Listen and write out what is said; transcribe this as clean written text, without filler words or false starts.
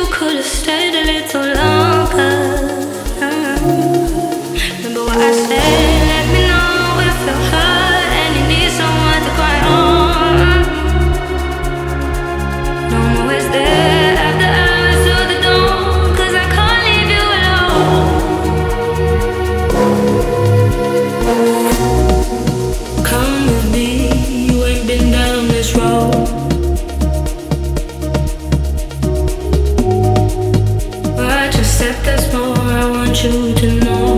could've stayed a little longer. Remember what I said? Let me know if you're hurt and you need someone to cry on. No, I'm always there after hours to the dawn, 'cause I can't leave you alone. Come with me, you ain't been down this road. Step that's more, I want you to know.